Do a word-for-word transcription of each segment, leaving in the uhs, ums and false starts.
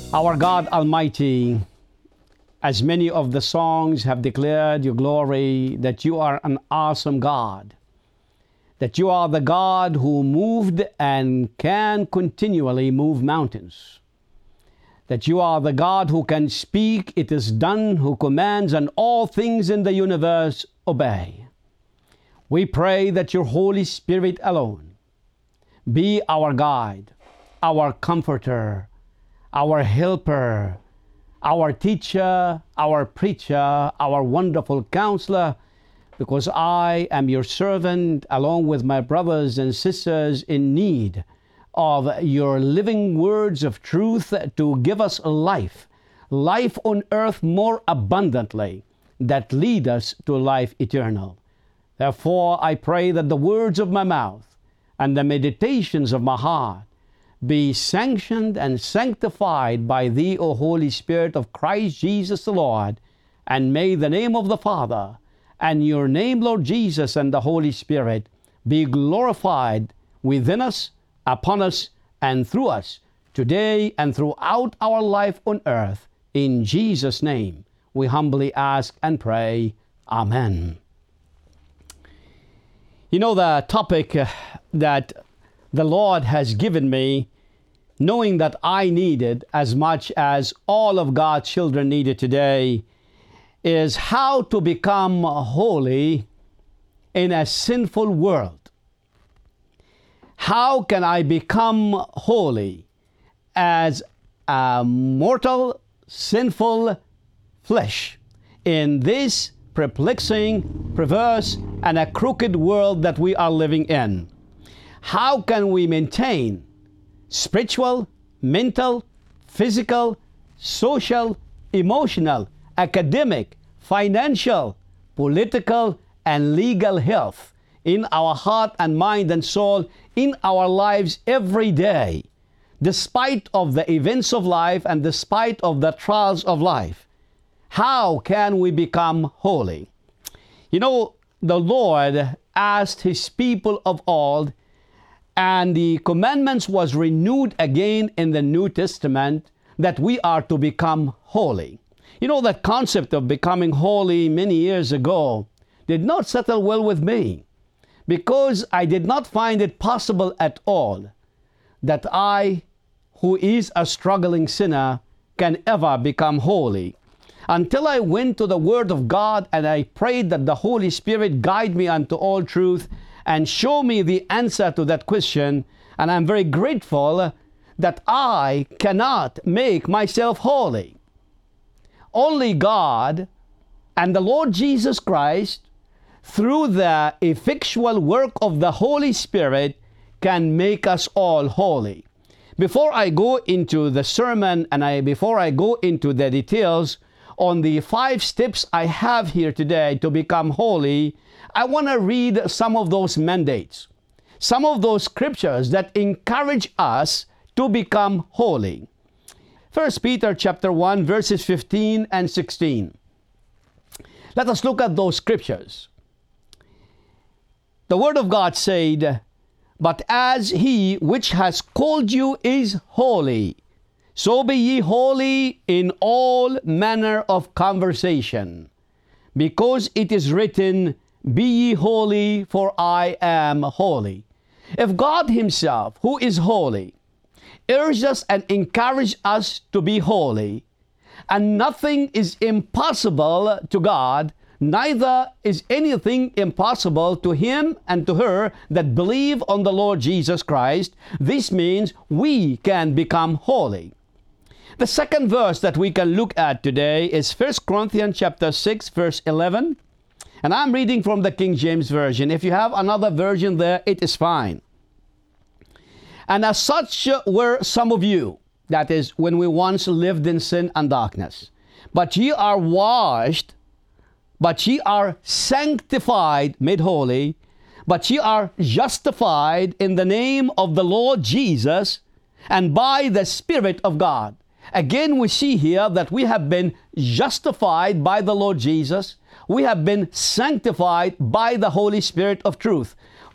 Our God Almighty, as many of the songs have declared your glory, that you are an awesome God, that you are the God who moved and can continually move mountains, that you are the God who can speak, it is done, who commands, and all things in the universe obey. We pray that your Holy Spirit alone be our guide, our comforter, our helper, our teacher, our preacher, our wonderful counselor, because I am your servant along with my brothers and sisters in need of your living words of truth to give us life, life on earth more abundantly, that lead us to life eternal. Therefore, I pray that the words of my mouth and the meditations of my heart be sanctioned and sanctified by thee, O Holy Spirit of Christ Jesus the Lord, and may the name of the Father and your name, Lord Jesus, and the Holy Spirit be glorified within us, upon us, and through us, today and throughout our life on earth. In Jesus' name, we humbly ask and pray. Amen. You know, the topic uh, that the Lord has given me, knowing that I need it as much as all of God's children need it today, is how to become holy in a sinful world. How can I become holy as a mortal, sinful flesh in this perplexing, perverse, and a crooked world that we are living in? How can we maintain spiritual, mental, physical, social, emotional, academic, financial, political, and legal health in our heart and mind and soul, in our lives every day, despite of the events of life and despite of the trials of life? How can we become holy? You know, the Lord asked his people of old, and the commandments was renewed again in the New Testament, that we are to become holy. You know, that concept of becoming holy many years ago did not settle well with me, because I did not find it possible at all that I, who is a struggling sinner, can ever become holy. Until I went to the Word of God and I prayed that the Holy Spirit guide me unto all truth and show me the answer to that question. And I'm very grateful that I cannot make myself holy. Only God and the Lord Jesus Christ, through the effectual work of the Holy Spirit, can make us all holy. Before I go into the sermon and I before I go into the details on the five steps I have here today to become holy, I want to read some of those mandates, some of those scriptures that encourage us to become holy. First Peter chapter one, verses fifteen and sixteen. Let us look at those scriptures. The Word of God said, "But as he which has called you is holy, so be ye holy in all manner of conversation, because it is written, Be ye holy, for I am holy." If God himself, who is holy, urges us and encourages us to be holy, and nothing is impossible to God, neither is anything impossible to him and to her that believe on the Lord Jesus Christ, this means we can become holy. The second verse that we can look at today is First Corinthians chapter six, verse eleven. And I'm reading from the King James Version. If you have another version there, it is fine. "And as such were some of you," that is, when we once lived in sin and darkness, "but ye are washed, but ye are sanctified," made holy, "but ye are justified in the name of the Lord Jesus, and by the Spirit of God." Again, we see here that we have been justified by the Lord Jesus. We have been sanctified by the Holy Spirit of truth.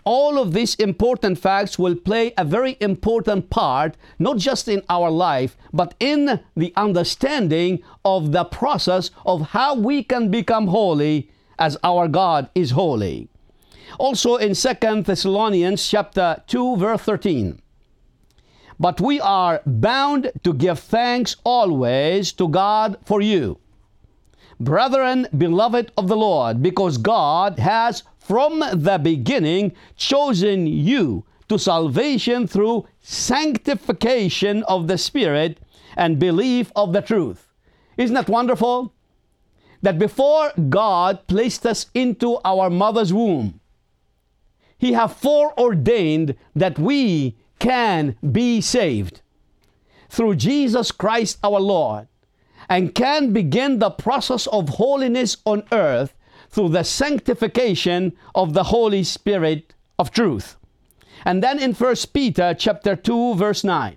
all of these important facts will play a very important part, not just in our life, but in the understanding of the process of how we can become holy as our God is holy. Also in Second Thessalonians chapter two, verse thirteen. But we are bound to give thanks always to God for you, brethren, beloved of the Lord, because God has from the beginning chosen you to salvation through sanctification of the Spirit and belief of the truth. Isn't that wonderful? That before God placed us into our mother's womb, He have foreordained that we can be saved through Jesus Christ our Lord, and can begin the process of holiness on earth through the sanctification of the Holy Spirit of truth. And then in First Peter chapter two, verse nine.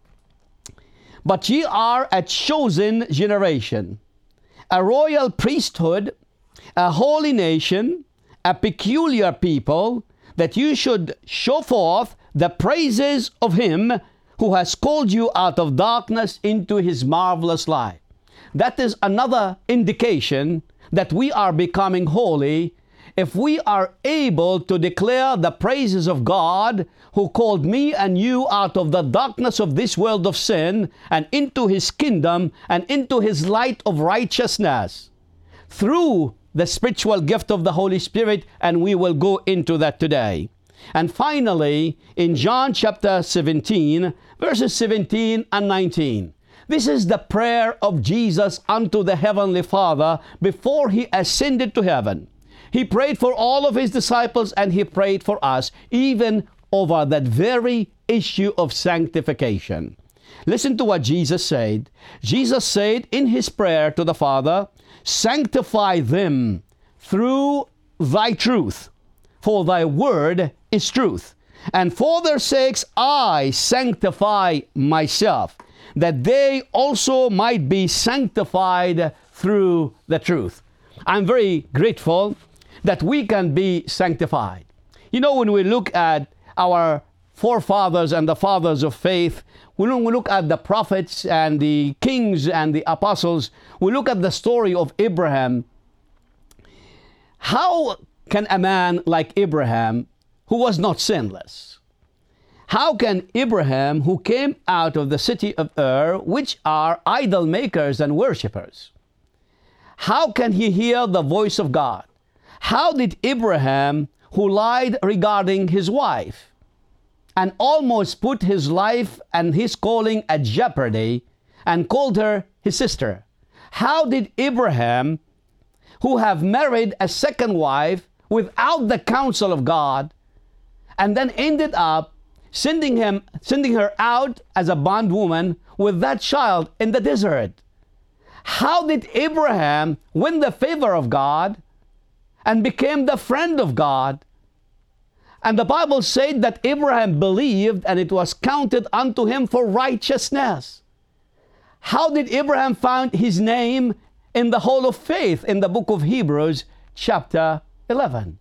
But ye are a chosen generation, a royal priesthood, a holy nation, a peculiar people, that you should show forth the praises of Him who has called you out of darkness into His marvelous light. That is another indication that we are becoming holy if we are able to declare the praises of God who called me and you out of the darkness of this world of sin and into His kingdom and into His light of righteousness through the spiritual gift of the Holy Spirit, and we will go into that today. And finally, in John chapter seventeen, verses seventeen and nineteen, this is the prayer of Jesus unto the Heavenly Father before He ascended to heaven. He prayed for all of His disciples, and He prayed for us, even over that very issue of sanctification. Listen to what Jesus said. Jesus said in His prayer to the Father, sanctify them through Thy truth, for Thy word is truth. And for their sakes I sanctify myself, that they also might be sanctified through the truth. I'm very grateful that we can be sanctified. You know, when we look at our forefathers and the fathers of faith, when we look at the prophets and the kings and the apostles, we look at the story of Abraham. How can a man like Abraham, who was not sinless, how can Abraham, who came out of the city of Ur, which are idol makers and worshippers, how can he hear the voice of God? How did Abraham, who lied regarding his wife and almost put his life and his calling at jeopardy and called her his sister, how did Abraham, who have married a second wife without the counsel of God, and then ended up sending him, sending her out as a bondwoman with that child in the desert? How did Abraham win the favor of God and became the friend of God? And the Bible said that Abraham believed, and it was counted unto him for righteousness. How did Abraham find his name in the Hall of Faith in the book of Hebrews chapter eleven?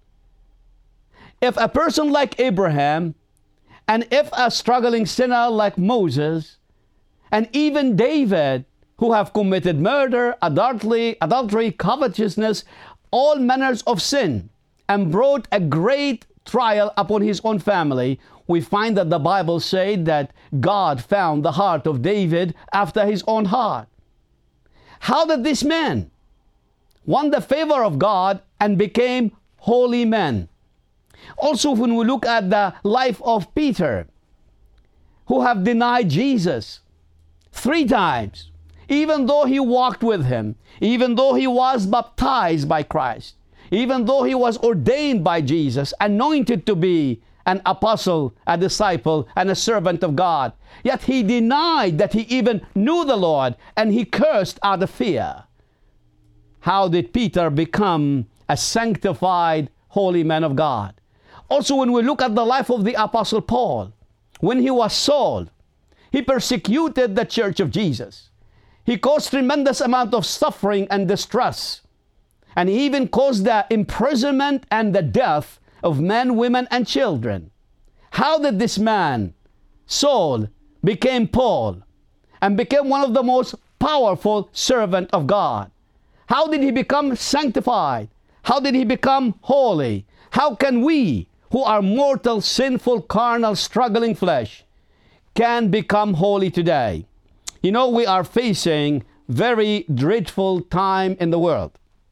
If a person like Abraham, and if a struggling sinner like Moses, and even David, who have committed murder, adultery, adultery, covetousness, all manners of sin, and brought a great trial upon his own family, we find that the Bible said that God found the heart of David after his own heart. How did this man won the favor of God and became holy men? Also, when we look at the life of Peter, who have denied Jesus three times, even though he walked with him, even though he was baptized by Christ, even though he was ordained by Jesus, anointed to be an apostle, a disciple, and a servant of God, yet he denied that he even knew the Lord, and he cursed out of fear. How did Peter become a sanctified, holy man of God? Also, when we look at the life of the Apostle Paul, when he was Saul, he persecuted the church of Jesus. He caused tremendous amount of suffering and distress. And he even caused the imprisonment and the death of men, women, and children. How did this man, Saul, became Paul and became one of the most powerful servant of God? How did he become sanctified? How did he become holy? How can we, who are mortal, sinful, carnal, struggling flesh, can become holy today? You know, we are facing very dreadful time in the world.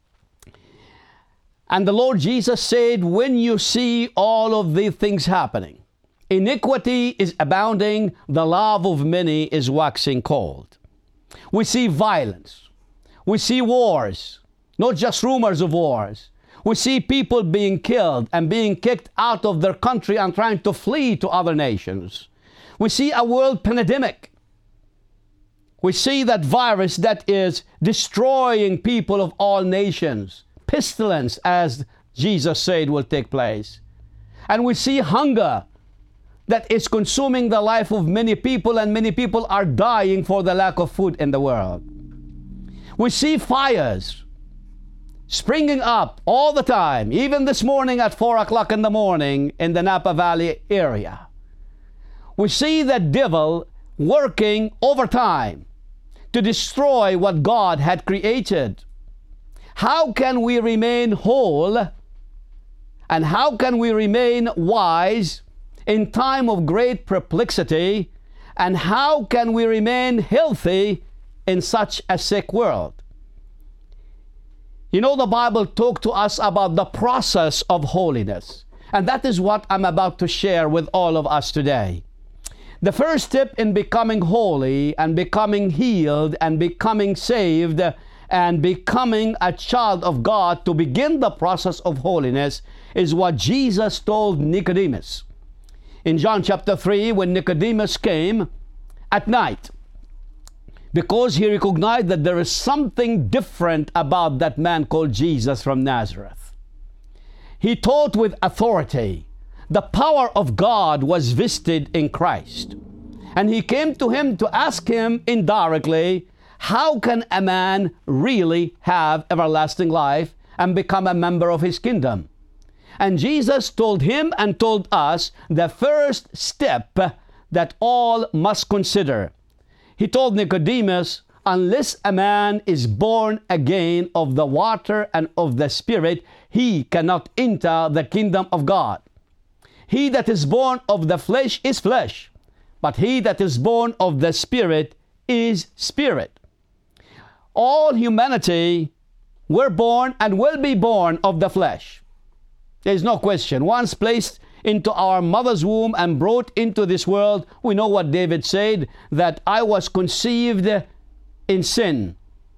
And the Lord Jesus said, when you see all of these things happening, iniquity is abounding, the love of many is waxing cold. We see violence. We see wars, not just rumors of wars. We see people being killed and being kicked out of their country and trying to flee to other nations. We see a world pandemic. We see that virus that is destroying people of all nations. Pestilence, as Jesus said, will take place. And we see hunger that is consuming the life of many people, and many people are dying for the lack of food in the world. We see fires springing up all the time, even this morning at four o'clock in the morning in the Napa Valley area. We see the devil working overtime to destroy what God had created. How can we remain whole and how can we remain wise in time of great perplexity, and how can we remain healthy in such a sick world? You know, the Bible talks to us about the process of holiness, and that is what I'm about to share with all of us today. The first step in becoming holy and becoming healed and becoming saved and becoming a child of God, to begin the process of holiness, is what Jesus told Nicodemus. In John chapter three, when Nicodemus came at night, because he recognized that there is something different about that man called Jesus from Nazareth. He taught with authority. The power of God was vested in Christ. And he came to him to ask him indirectly, how can a man really have everlasting life and become a member of his kingdom? And Jesus told him and told us the first step that all must consider. He told Nicodemus, unless a man is born again of the water and of the Spirit, he cannot enter the kingdom of God. He that is born of the flesh is flesh, but he that is born of the Spirit is spirit. All humanity were born and will be born of the flesh. There is no question. Once placed into our mother's womb and brought into this world, we know what David said, that I was conceived in sin,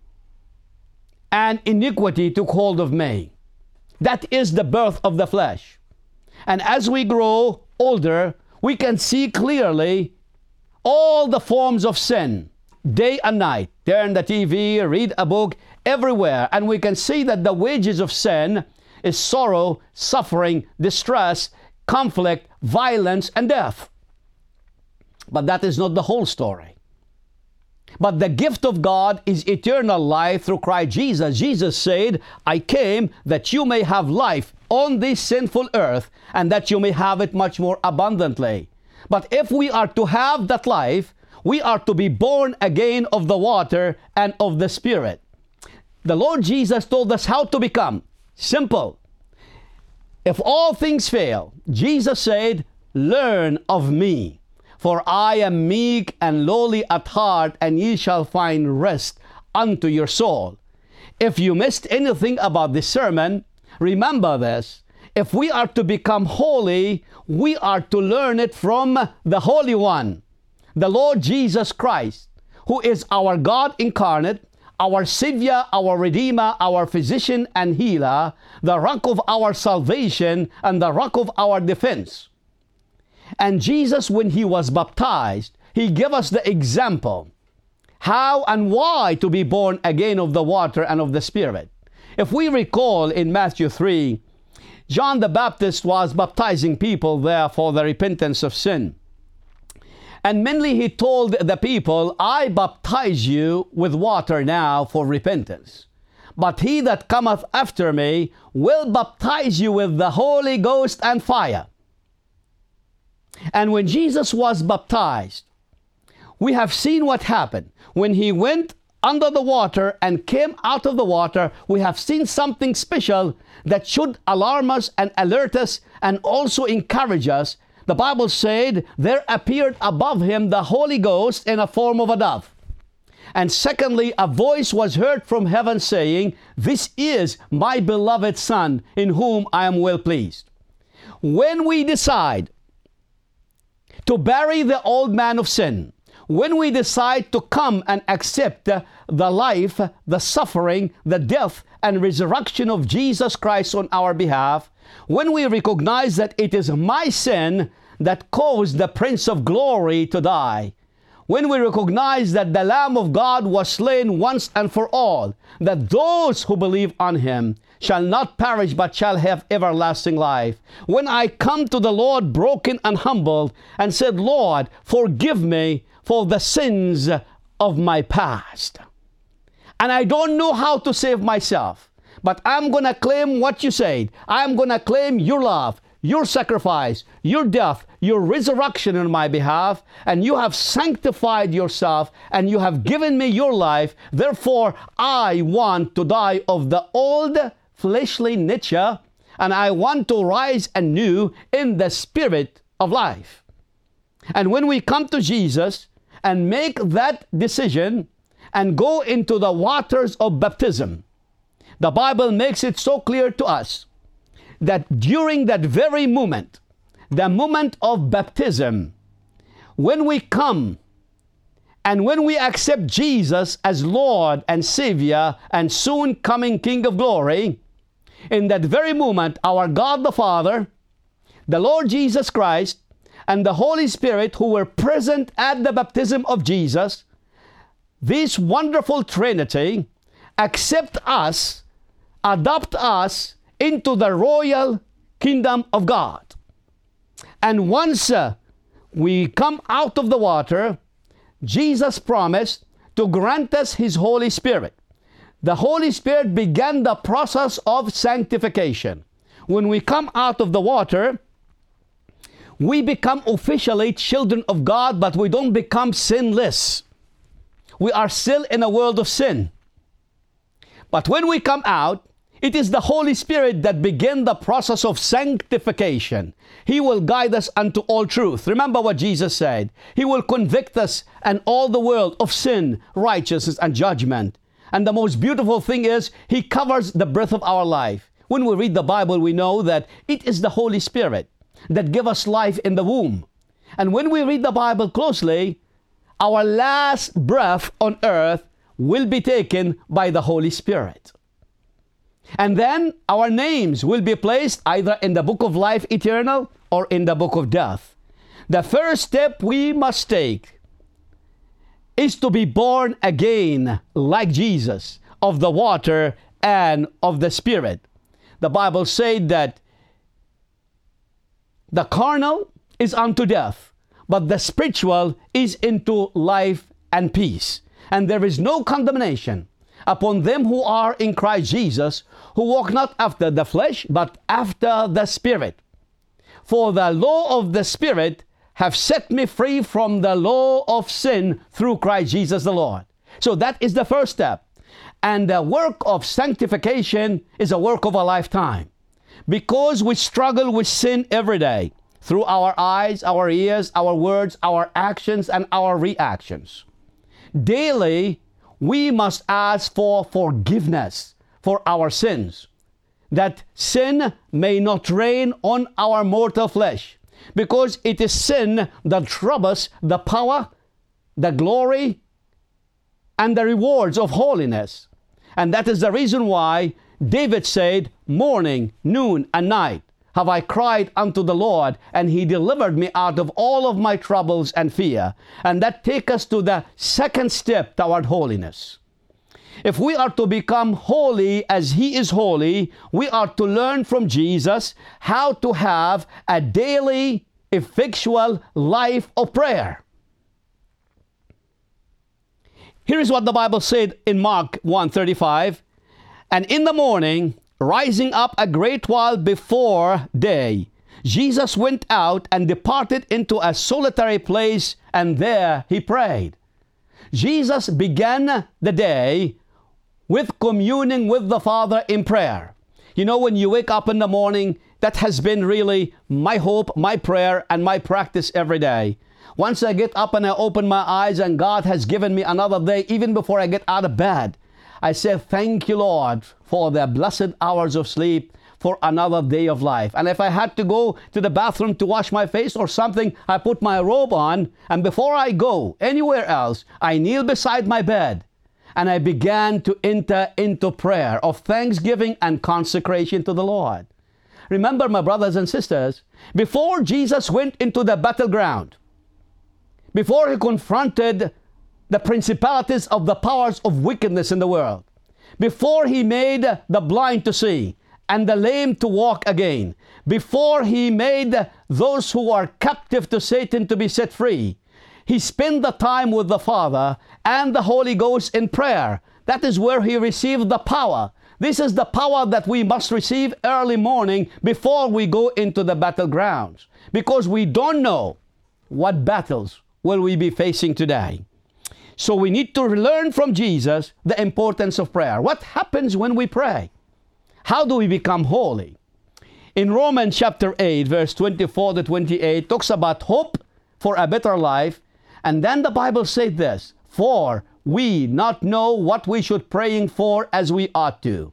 and iniquity took hold of me. That is the birth of the flesh. And as we grow older, we can see clearly all the forms of sin, day and night. Turn the T V, read a book, everywhere, and we can see that the wages of sin is sorrow, suffering, distress, conflict, violence, and death. But that is not the whole story. But the gift of God is eternal life through Christ Jesus. Jesus said, I came that you may have life on this sinful earth, and that you may have it much more abundantly. But if we are to have that life, we are to be born again of the water and of the Spirit. The Lord Jesus told us how to become. Simple. If all things fail, Jesus said, learn of me, for I am meek and lowly at heart, and ye shall find rest unto your soul. If you missed anything about this sermon, remember this. If we are to become holy, we are to learn it from the Holy One, the Lord Jesus Christ, who is our God incarnate, our Savior, our Redeemer, our Physician and Healer, the rock of our salvation and the rock of our defense. And Jesus, when he was baptized, he gave us the example how and why to be born again of the water and of the Spirit. If we recall in Matthew three, John the Baptist was baptizing people there for the repentance of sin. And mainly he told the people, I baptize you with water now for repentance. But he that cometh after me will baptize you with the Holy Ghost and fire. And when Jesus was baptized, we have seen what happened. When he went under the water and came out of the water, we have seen something special that should alarm us and alert us and also encourage us. The Bible said there appeared above him the Holy Ghost in a form of a dove. And secondly, a voice was heard from heaven saying, "This is my beloved Son, in whom I am well pleased." When we decide to bury the old man of sin, when we decide to come and accept the, the life, the suffering, the death, and resurrection of Jesus Christ on our behalf, when we recognize that it is my sin that caused the Prince of Glory to die, when we recognize that the Lamb of God was slain once and for all, that those who believe on him shall not perish but shall have everlasting life. When I come to the Lord broken and humbled and said, "Lord, forgive me for the sins of my past. And I don't know how to save myself, but I'm going to claim what you said. I'm going to claim your love, your sacrifice, your death, your resurrection on my behalf, and you have sanctified yourself, and you have given me your life. Therefore, I want to die of the old fleshly nature, and I want to rise anew in the spirit of life." And when we come to Jesus and make that decision and go into the waters of baptism, the Bible makes it so clear to us that during that very moment, the moment of baptism, when we come and when we accept Jesus as Lord and Savior and soon coming King of Glory, in that very moment, our God the Father, the Lord Jesus Christ, and the Holy Spirit, who were present at the baptism of Jesus, this wonderful Trinity, accept us, adopt us into the royal kingdom of God. And once uh, we come out of the water, Jesus promised to grant us his Holy Spirit. The Holy Spirit began the process of sanctification. When we come out of the water, we become officially children of God, but we don't become sinless. We are still in a world of sin. But when we come out, it is the Holy Spirit that began the process of sanctification. He will guide us unto all truth. Remember what Jesus said. He will convict us and all the world of sin, righteousness, and judgment. And the most beautiful thing is, he covers the breath of our life. When we read the Bible, we know that it is the Holy Spirit that give us life in the womb. And when we read the Bible closely, our last breath on earth will be taken by the Holy Spirit. And then our names will be placed either in the book of life eternal or in the book of death. The first step we must take is to be born again like Jesus, of the water and of the Spirit. The Bible said that the carnal is unto death, but the spiritual is into life and peace. And there is no condemnation upon them who are in Christ Jesus, who walk not after the flesh, but after the Spirit. For the law of the Spirit have set me free from the law of sin through Christ Jesus the Lord. So that is the first step. And the work of sanctification is a work of a lifetime. Because we struggle with sin every day, through our eyes, our ears, our words, our actions, and our reactions. Daily, we must ask for forgiveness for our sins, that sin may not reign on our mortal flesh, because it is sin that robs the power, the glory, and the rewards of holiness. And that is the reason why David said, "Morning, noon, and night have I cried unto the Lord, and he delivered me out of all of my troubles and fear." And that takes us to the second step toward holiness. If we are to become holy as he is holy, we are to learn from Jesus how to have a daily, effectual life of prayer. Here is what the Bible said in Mark one thirty-five. And in the morning, rising up a great while before day, Jesus went out and departed into a solitary place, and there he prayed. Jesus began the day with communing with the Father in prayer. You know, when you wake up in the morning, that has been really my hope, my prayer, and my practice every day. Once I get up and I open my eyes and God has given me another day, even before I get out of bed, I say, thank you, Lord, for the blessed hours of sleep, for another day of life. And if I had to go to the bathroom to wash my face or something, I put my robe on, and before I go anywhere else, I kneel beside my bed, and I began to enter into prayer of thanksgiving and consecration to the Lord. Remember, my brothers and sisters, before Jesus went into the battleground, before he confronted the principalities of the powers of wickedness in the world, before he made the blind to see and the lame to walk again, before he made those who are captive to Satan to be set free, he spent the time with the Father and the Holy Ghost in prayer. That is where he received the power. This is the power that we must receive early morning before we go into the battlegrounds, because we don't know what battles will we be facing today. So we need to learn from Jesus the importance of prayer. What happens when we pray? How do we become holy? In Romans chapter eight, verse twenty-four to twenty-eight, talks about hope for a better life. And then the Bible said this, for we not know what we should praying for as we ought to.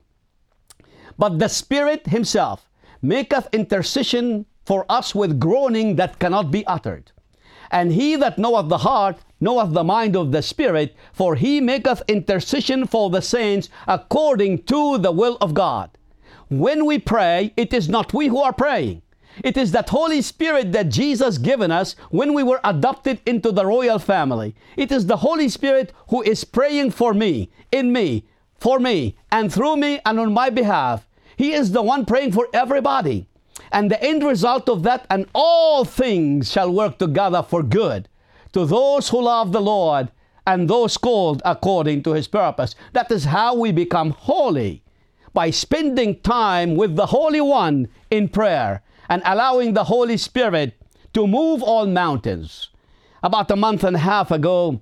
But the Spirit himself maketh intercession for us with groaning that cannot be uttered. And he that knoweth the heart knoweth the mind of the Spirit, for he maketh intercession for the saints according to the will of God. When we pray, it is not we who are praying. It is that Holy Spirit that Jesus given us when we were adopted into the royal family. It is the Holy Spirit who is praying for me, in me, for me, and through me and on my behalf. He is the one praying for everybody. And the end result of that, and all things shall work together for good to those who love the Lord and those called according to his purpose. That is how we become holy, by spending time with the Holy One in prayer and allowing the Holy Spirit to move all mountains. About a month and a half ago,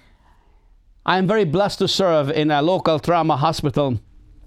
I am very blessed to serve in a local trauma hospital.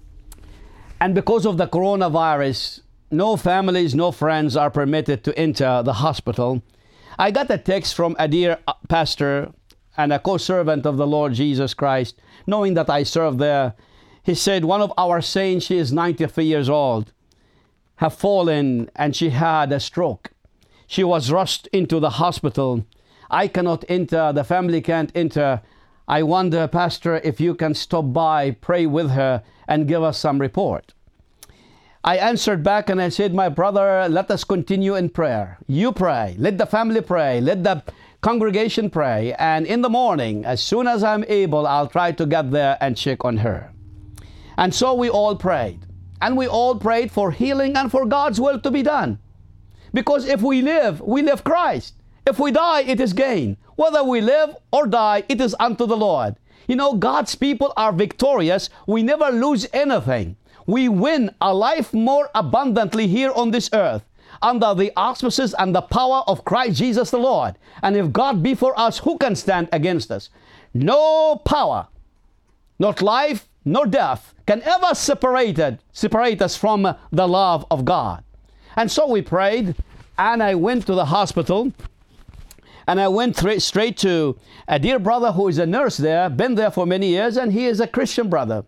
And because of the coronavirus, no families, no friends are permitted to enter the hospital. I got a text from a dear pastor and a co-servant of the Lord Jesus Christ, knowing that I serve there. He said, one of our saints, she is ninety-three years old, have fallen and she had a stroke. She was rushed into the hospital. I cannot enter, the family can't enter. I wonder, Pastor, if you can stop by, pray with her, and give us some report. I answered back and I said, my brother, let us continue in prayer. You pray, let the family pray, let the congregation pray, and in the morning, as soon as I'm able, I'll try to get there and check on her. And so we all prayed. And we all prayed for healing and for God's will to be done. Because if we live, we live Christ. If we die, it is gain. Whether we live or die, it is unto the Lord. You know, God's people are victorious. We never lose anything. We win a life more abundantly here on this earth under the auspices and the power of Christ Jesus the Lord. And if God be for us, who can stand against us? No power, not life, nor death, can ever separate, it, separate us from the love of God. And so we prayed, and I went to the hospital, and I went th- straight to a dear brother who is a nurse there, been there for many years, and he is a Christian brother.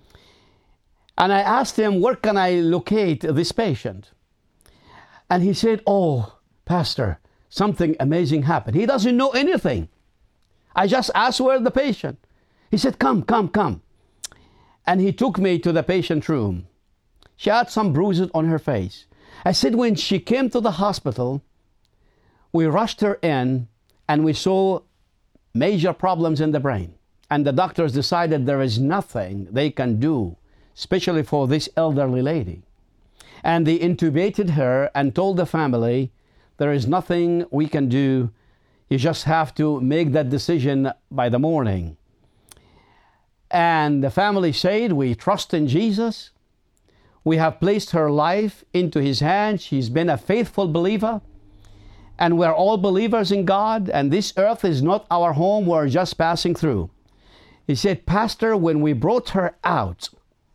And I asked him, where can I locate this patient? And he said, oh, Pastor, something amazing happened. He doesn't know anything. I just asked where the patient. He said, come, come, come. And he took me to the patient room. She had some bruises on her face. I said, when she came to the hospital, we rushed her in and we saw major problems in the brain. And the doctors decided there is nothing they can do, especially for this elderly lady. And they intubated her and told the family, there is nothing we can do. You just have to make that decision by the morning. And the family said, we trust in Jesus. We have placed her life into his hands. She's been a faithful believer. And we're all believers in God. And this earth is not our home. We're just passing through. He said, Pastor, when we brought her out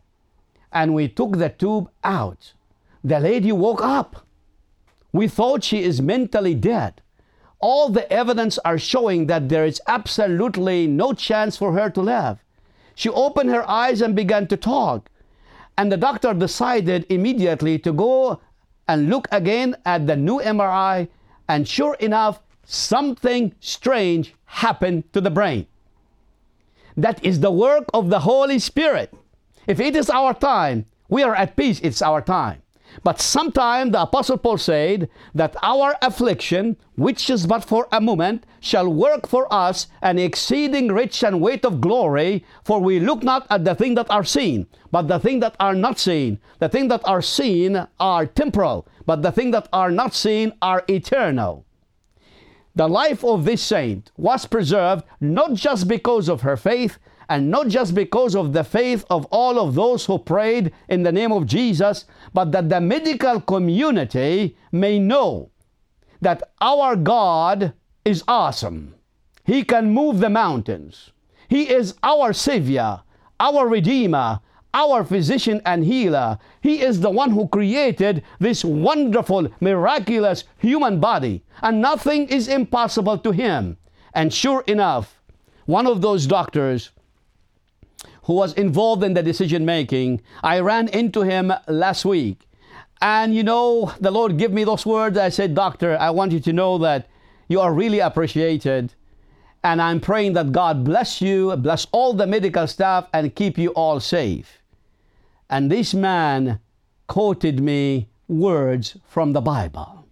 and we took the tube out, the lady woke up. We thought she is mentally dead. All the evidence are showing that there is absolutely no chance for her to live. She opened her eyes and began to talk. And the doctor decided immediately to go and look again at the new M R I. And sure enough, something strange happened to the brain. That is the work of the Holy Spirit. If it is our time, we are at peace, it's our time. But sometime the Apostle Paul said that our affliction, which is but for a moment, shall work for us an exceeding rich and weight of glory, for we look not at the things that are seen, but the things that are not seen. The things that are seen are temporal, but the things that are not seen are eternal. The life of this saint was preserved not just because of her faith, and not just because of the faith of all of those who prayed in the name of Jesus, but that the medical community may know that our God is awesome. He can move the mountains. He is our Savior, our Redeemer, our physician and healer. He is the one who created this wonderful, miraculous human body, and nothing is impossible to him. And sure enough, one of those doctors who was involved in the decision making, I ran into him last week. And you know, the Lord gave me those words. I said, Doctor, I want you to know that you are really appreciated. And I'm praying that God bless you, bless all the medical staff, and keep you all safe. And this man quoted me words from the Bible.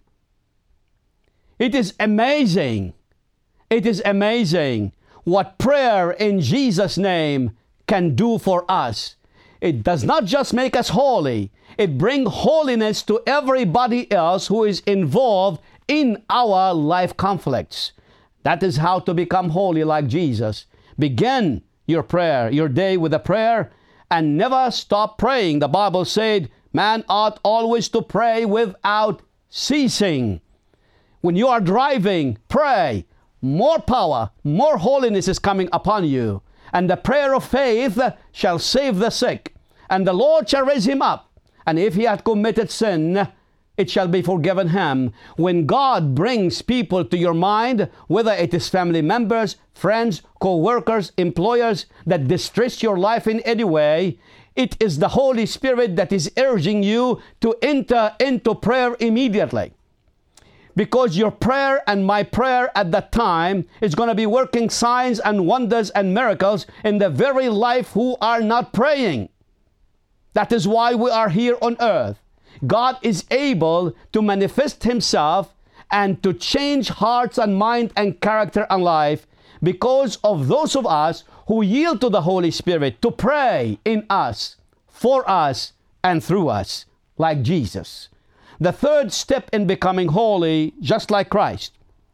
It is amazing. It is amazing what prayer in Jesus' name can do for us. It does not just make us holy. It brings holiness to everybody else who is involved in our life conflicts. That is how to become holy like Jesus. Begin your prayer, your day with a prayer, and never stop praying. The Bible said, man ought always to pray without ceasing. When you are driving, pray. More power, more holiness is coming upon you. And the prayer of faith shall save the sick, and the Lord shall raise him up. And if he hath committed sin, it shall be forgiven him. When God brings people to your mind, whether it is family members, friends, co-workers, employers, that distress your life in any way, it is the Holy Spirit that is urging you to enter into prayer immediately. Because your prayer and my prayer at that time is going to be working signs and wonders and miracles in the very life who are not praying. That is why we are here on earth. God is able to manifest himself and to change hearts and mind and character and life because of those of us who yield to the Holy Spirit to pray in us, for us, and through us, like Jesus. The third step in becoming holy, just like Christ,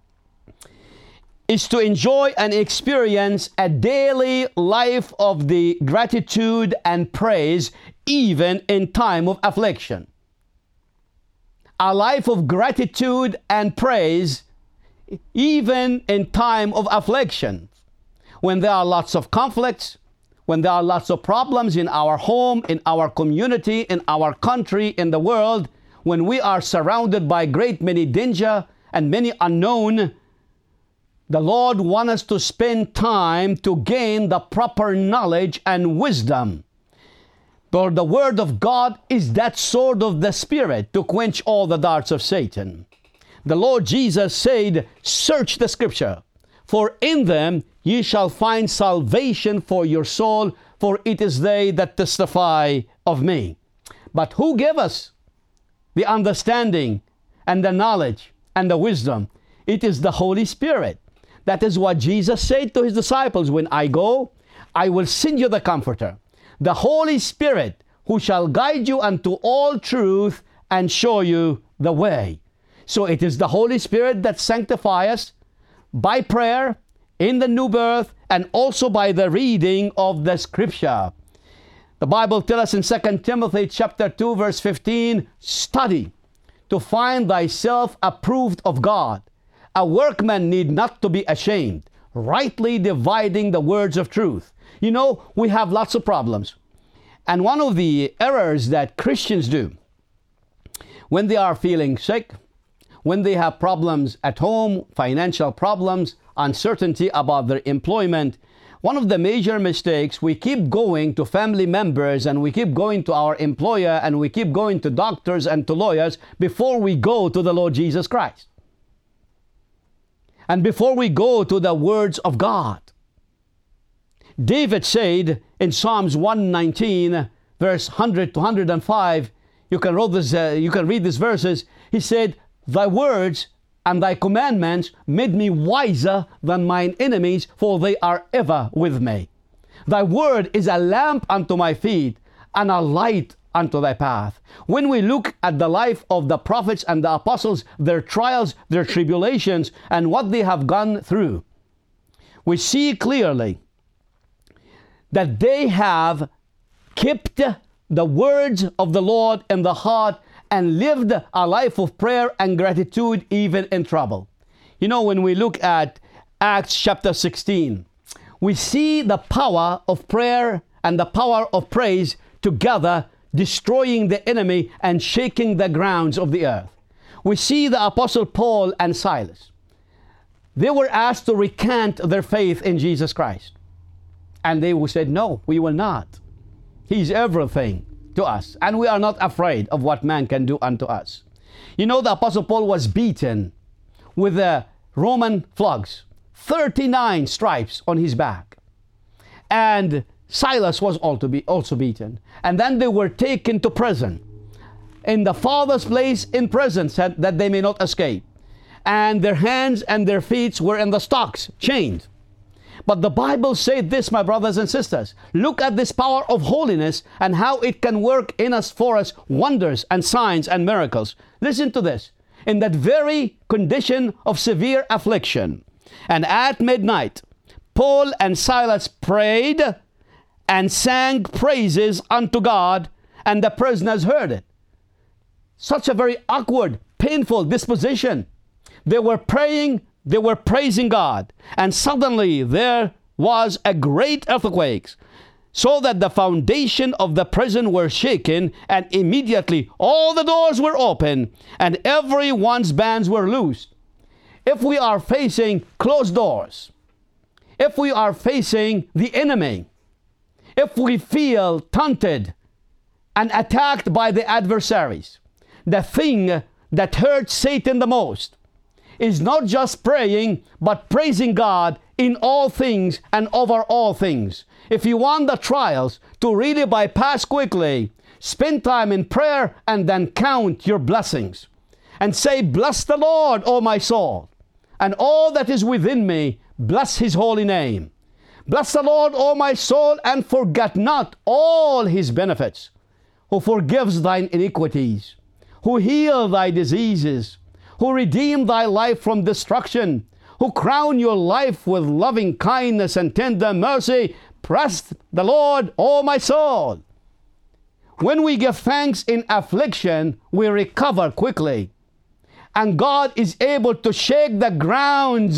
is to enjoy and experience a daily life of the gratitude and praise, even in time of affliction. A life of gratitude and praise, even in time of affliction. When there are lots of conflicts, when there are lots of problems in our home, in our community, in our country, in the world, when we are surrounded by great many danger and many unknown, the Lord wants us to spend time to gain the proper knowledge and wisdom. For the Word of God is that sword of the Spirit to quench all the darts of Satan. The Lord Jesus said, search the Scripture, for in them ye shall find salvation for your soul, for it is they that testify of me. But who gave us the understanding and the knowledge and the wisdom? It is the Holy Spirit. That is what Jesus said to his disciples, when I go, I will send you the Comforter, the Holy Spirit, who shall guide you unto all truth and show you the way. So it is the Holy Spirit that sanctifies us by prayer, in the new birth, and also by the reading of the Scripture. The Bible tells us in Second Timothy chapter two, verse fifteen, study to find thyself approved of God, a workman need not to be ashamed, rightly dividing the words of truth. You know, we have lots of problems. And one of the errors that Christians do when they are feeling sick, when they have problems at home, financial problems, uncertainty about their employment, one of the major mistakes, we keep going to family members and we keep going to our employer and we keep going to doctors and to lawyers before we go to the Lord Jesus Christ. And before we go to the words of God. David said in Psalms one nineteen, verse one hundred to one hundred five, you can read this, uh, you can read these verses. He said, thy words and thy commandments made me wiser than mine enemies, for they are ever with me. Thy word is a lamp unto my feet and a light unto thy path. When we look at the life of the prophets and the apostles, their trials, their tribulations, and what they have gone through, we see clearly that they have kept the words of the Lord in the heart and lived a life of prayer and gratitude even in trouble. You know, when we look at Acts chapter sixteen, we see the power of prayer and the power of praise together, destroying the enemy and shaking the grounds of the earth. We see the Apostle Paul and Silas. They were asked to recant their faith in Jesus Christ. And they said, no, we will not. He's everything to us, and we are not afraid of what man can do unto us. You know, the Apostle Paul was beaten with the Roman flogs, thirty-nine stripes on his back. And Silas was also, be, also beaten. And then they were taken to prison, in the Father's place in prison, said that they may not escape. And their hands and their feet were in the stocks, chained. But the Bible said this, my brothers and sisters. Look at this power of holiness and how it can work in us, for us, wonders and signs and miracles. Listen to this. In that very condition of severe affliction, and at midnight, Paul and Silas prayed and sang praises unto God, and the prisoners heard it. Such a very awkward, painful disposition. They were praying, they were praising God, and suddenly there was a great earthquake, so that the foundation of the prison were shaken, and immediately all the doors were open, and everyone's bands were loosed. If we are facing closed doors, if we are facing the enemy, if we feel taunted and attacked by the adversaries, the thing that hurts Satan the most is not just praying, but praising God in all things and over all things. If you want the trials to really bypass quickly, spend time in prayer and then count your blessings. And say, bless the Lord, O my soul, and all that is within me, bless his holy name. Bless the Lord, O my soul, and forget not all his benefits, who forgives thine iniquities, who heal thy diseases, who redeem thy life from destruction, who crown your life with loving kindness and tender mercy. Bless the Lord, O my soul. When we give thanks in affliction, we recover quickly. And God is able to shake the grounds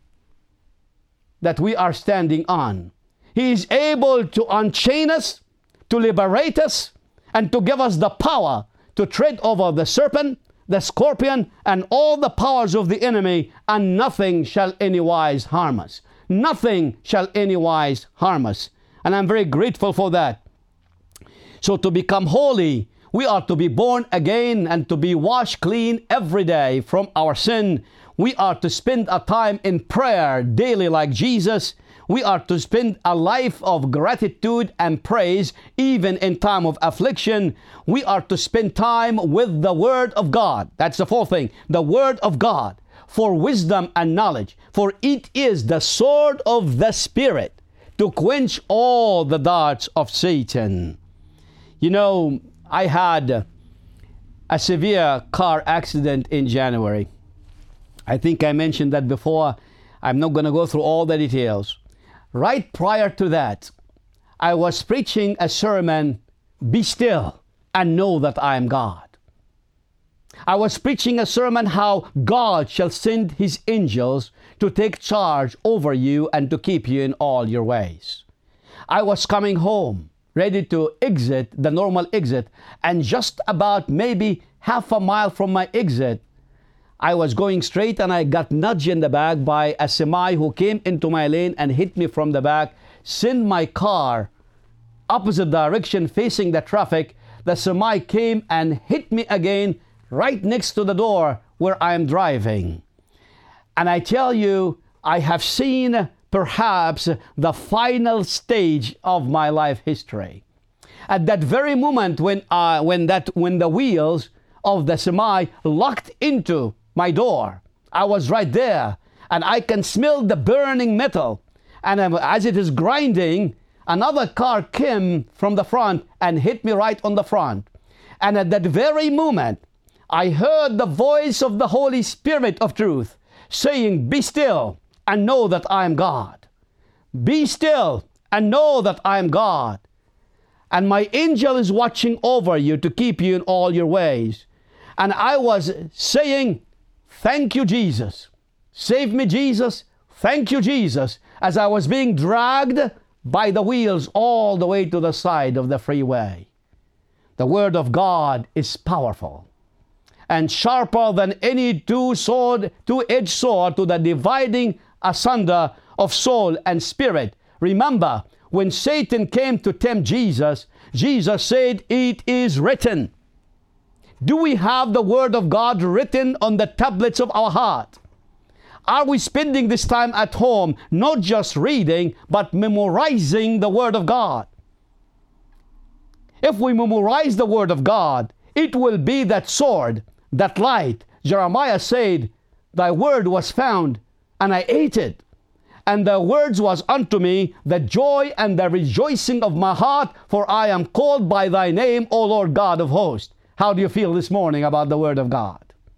that we are standing on. He is able to unchain us, to liberate us, and to give us the power to tread over the serpent, the scorpion, and all the powers of the enemy, and nothing shall anywise harm us. Nothing shall anywise harm us. And I'm very grateful for that. So to become holy, we are to be born again and to be washed clean every day from our sin. We are to spend a time in prayer daily like Jesus. We are to spend a life of gratitude and praise even in time of affliction. We are to spend time with the Word of God. That's the fourth thing. The Word of God for wisdom and knowledge. For it is the sword of the Spirit to quench all the darts of Satan. You know, I had a severe car accident in January. I think I mentioned that before. I'm not going to go through all the details. Right prior to that, I was preaching a sermon, Be Still and Know That I Am God. I was preaching a sermon how God shall send his angels to take charge over you and to keep you in all your ways. I was coming home, ready to exit the normal exit, and just about maybe half a mile from my exit, I was going straight and I got nudged in the back by a semi who came into my lane and hit me from the back, sent my car opposite direction facing the traffic. The semi came and hit me again right next to the door where I am driving. And I tell you, I have seen perhaps the final stage of my life history. At that very moment when uh, when that when the wheels of the semi locked into my door, I was right there, and I can smell the burning metal. And um, as it is grinding, another car came from the front and hit me right on the front. And at that very moment, I heard the voice of the Holy Spirit of truth saying, Be still and know that I am God. Be still and know that I am God. And my angel is watching over you to keep you in all your ways. And I was saying, Thank you, Jesus. Save me, Jesus. Thank you, Jesus. As I was being dragged by the wheels all the way to the side of the freeway. The Word of God is powerful and sharper than any two-sword, two-edged sword to the dividing asunder of soul and spirit. Remember, when Satan came to tempt Jesus, Jesus said, It is written. Do we have the Word of God written on the tablets of our heart? Are we spending this time at home not just reading, but memorizing the Word of God? If we memorize the Word of God, it will be that sword, that light. Jeremiah said, Thy word was found, and I ate it. And the words was unto me the joy and the rejoicing of my heart, for I am called by thy name, O Lord God of hosts. How do you feel this morning about the Word of God?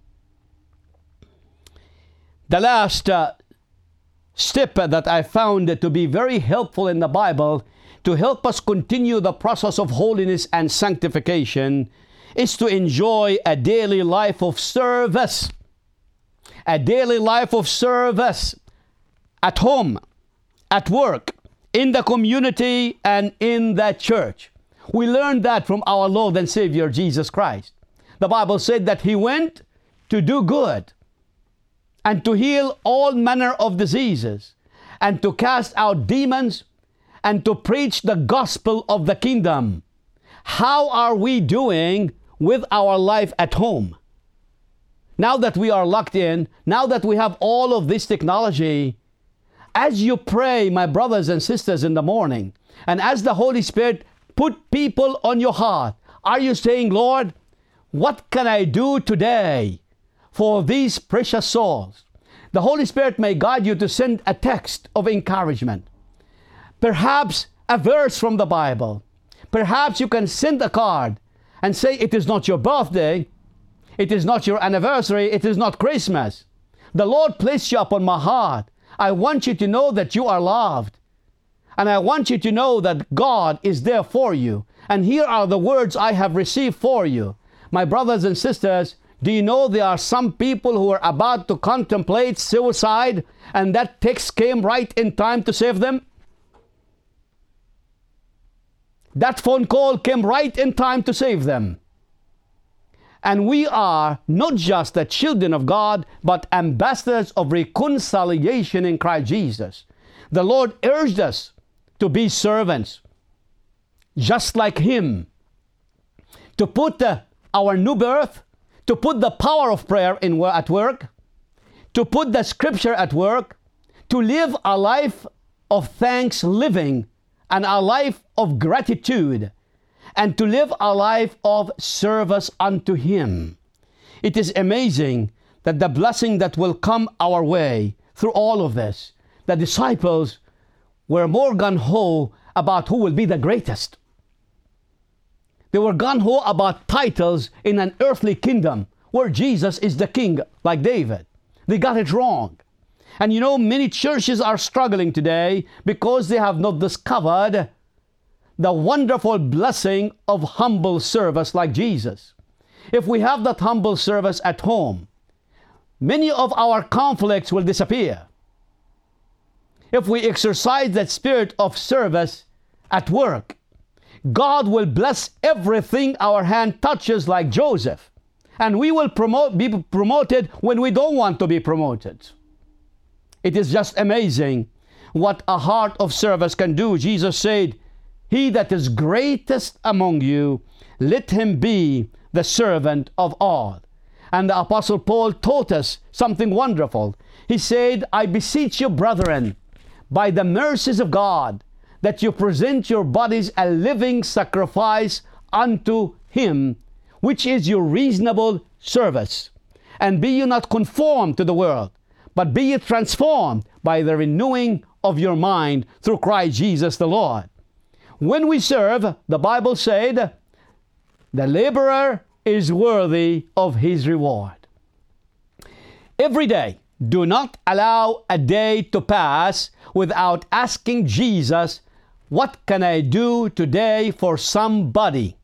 The last uh, step that I found to be very helpful in the Bible to help us continue the process of holiness and sanctification is to enjoy a daily life of service. A daily life of service at home, at work, in the community, and in the church. We learned that from our Lord and Savior, Jesus Christ. The Bible said that He went to do good and to heal all manner of diseases and to cast out demons and to preach the gospel of the kingdom. How are we doing with our life at home? Now that we are locked in, now that we have all of this technology, as you pray, my brothers and sisters, in the morning, and as the Holy Spirit put people on your heart, are you saying, Lord, what can I do today for these precious souls? The Holy Spirit may guide you to send a text of encouragement. Perhaps a verse from the Bible. Perhaps you can send a card and say, it is not your birthday, it is not your anniversary, it is not Christmas. The Lord placed you upon my heart. I want you to know that you are loved. And I want you to know that God is there for you. And here are the words I have received for you. My brothers and sisters, do you know there are some people who are about to contemplate suicide, and that text came right in time to save them? That phone call came right in time to save them. And we are not just the children of God, but ambassadors of reconciliation in Christ Jesus. The Lord urged us to be servants, just like Him, to put the, our new birth, to put the power of prayer in at work, to put the Scripture at work, to live a life of thanks living and a life of gratitude, and to live a life of service unto Him. It is amazing that the blessing that will come our way through all of this, the disciples were more gung-ho about who will be the greatest. They were gung-ho about titles in an earthly kingdom where Jesus is the king, like David. They got it wrong. And you know, many churches are struggling today because they have not discovered the wonderful blessing of humble service like Jesus. If we have that humble service at home, many of our conflicts will disappear. If we exercise that spirit of service at work, God will bless everything our hand touches like Joseph. And we will promote, be promoted when we don't want to be promoted. It is just amazing what a heart of service can do. Jesus said, "He that is greatest among you, let him be the servant of all." And the Apostle Paul taught us something wonderful. He said, "I beseech you, brethren, by the mercies of God, that you present your bodies a living sacrifice unto him, which is your reasonable service. And be you not conformed to the world, but be ye transformed by the renewing of your mind through Christ Jesus the Lord." When we serve, the Bible said, the laborer is worthy of his reward. Every day, do not allow a day to pass without asking Jesus, what can I do today for somebody?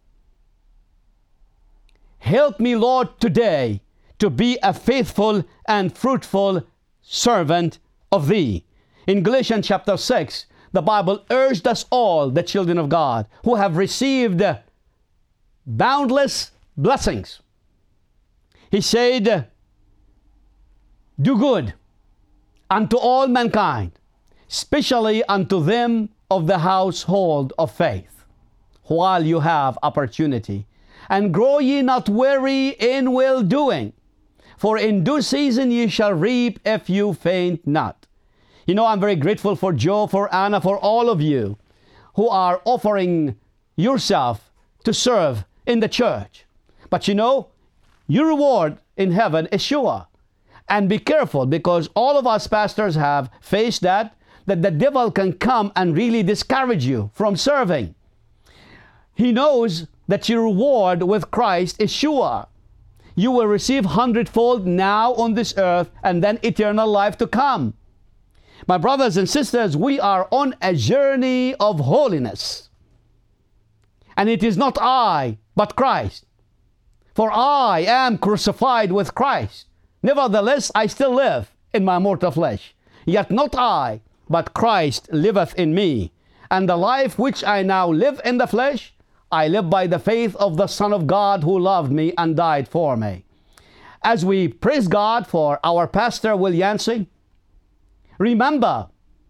Help me, Lord, today to be a faithful and fruitful servant of Thee. In Galatians chapter six, the Bible urged us all, the children of God, who have received boundless blessings. He said, do good unto all mankind, especially unto them of the household of faith, while you have opportunity. And grow ye not weary in well-doing, for in due season ye shall reap if you faint not. You know, I'm very grateful for Joe, for Anna, for all of you who are offering yourself to serve in the church. But you know, your reward in heaven is sure. And be careful, because all of us pastors have faced that, that the devil can come and really discourage you from serving. He knows that your reward with Christ is sure. You will receive hundredfold now on this earth, and then eternal life to come. My brothers and sisters, we are on a journey of holiness. And it is not I, but Christ. For I am crucified with Christ. Nevertheless, I still live in my mortal flesh. Yet not I, but Christ liveth in me. And the life which I now live in the flesh, I live by the faith of the Son of God who loved me and died for me. As we praise God for our pastor, Will Yancey, remember,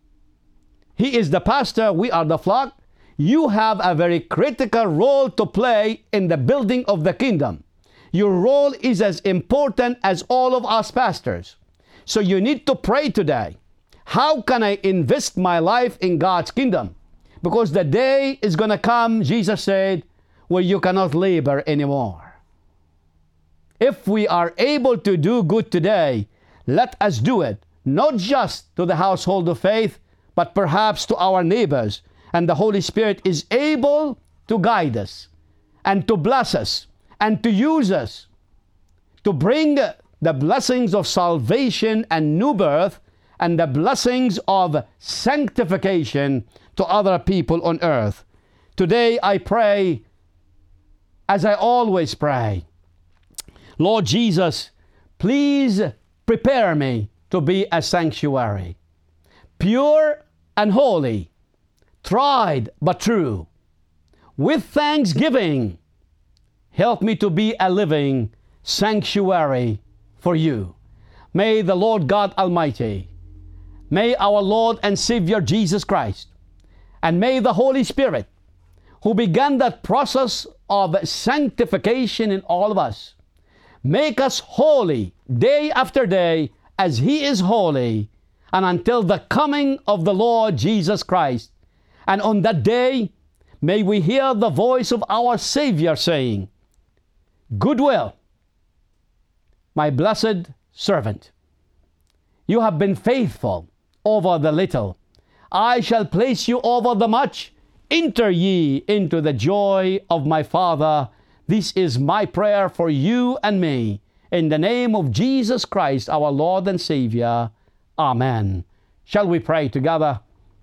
he is the pastor, we are the flock. You have a very critical role to play in the building of the kingdom. Your role is as important as all of us pastors. So you need to pray today. How can I invest my life in God's kingdom? Because the day is going to come, Jesus said, where you cannot labor anymore. If we are able to do good today, let us do it, not just to the household of faith, but perhaps to our neighbors. And the Holy Spirit is able to guide us and to bless us and to use us to bring the blessings of salvation and new birth and the blessings of sanctification to other people on earth. Today I pray, as I always pray, Lord Jesus, please prepare me to be a sanctuary, pure and holy, tried but true. With thanksgiving, help me to be a living sanctuary for you. May the Lord God Almighty, may our Lord and Savior Jesus Christ, and may the Holy Spirit, who began that process of sanctification in all of us, make us holy day after day as He is holy, and until the coming of the Lord Jesus Christ. And on that day, may we hear the voice of our Savior saying, "Goodwill, my blessed servant. You have been faithful over the little. I shall place you over the much. Enter ye into the joy of my Father." This is my prayer for you and me. In the name of Jesus Christ, our Lord and Savior. Amen. Shall we pray together?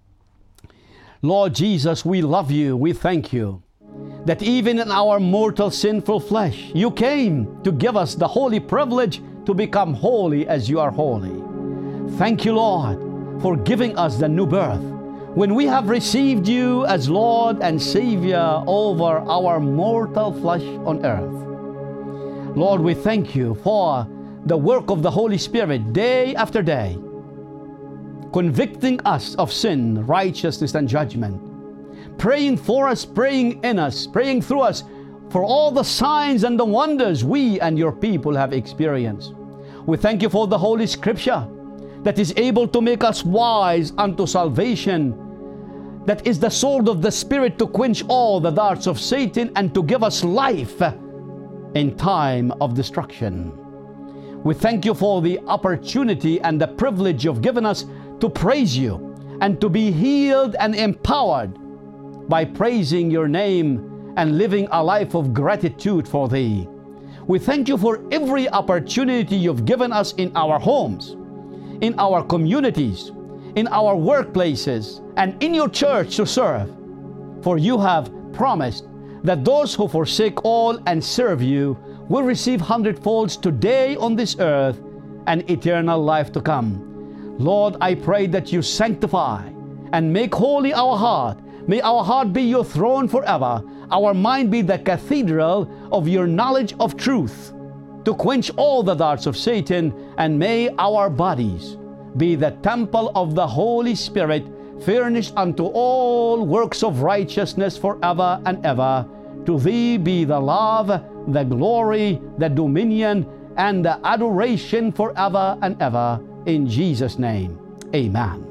Lord Jesus, we love you. We thank you that even in our mortal sinful flesh, you came to give us the holy privilege to become holy as you are holy. Thank you, Lord, for giving us the new birth when we have received you as Lord and Savior over our mortal flesh on earth. Lord, we thank you for the work of the Holy Spirit day after day, convicting us of sin, righteousness, and judgment, praying for us, praying in us, praying through us for all the signs and the wonders we and your people have experienced. We thank you for the Holy Scripture that is able to make us wise unto salvation, that is the sword of the Spirit to quench all the darts of Satan and to give us life in time of destruction. We thank you for the opportunity and the privilege you've given us to praise you and to be healed and empowered by praising your name and living a life of gratitude for thee. We thank you for every opportunity you've given us in our homes, in our communities, in our workplaces, and in your church to serve. For you have promised that those who forsake all and serve you will receive hundredfolds today on this earth and eternal life to come. Lord, I pray that you sanctify and make holy our heart. May our heart be your throne forever, our mind be the cathedral of your knowledge of truth, to quench all the darts of Satan, and may our bodies be the temple of the Holy Spirit, furnished unto all works of righteousness forever and ever. To thee be the love, the glory, the dominion, and the adoration forever and ever. In Jesus' name, amen.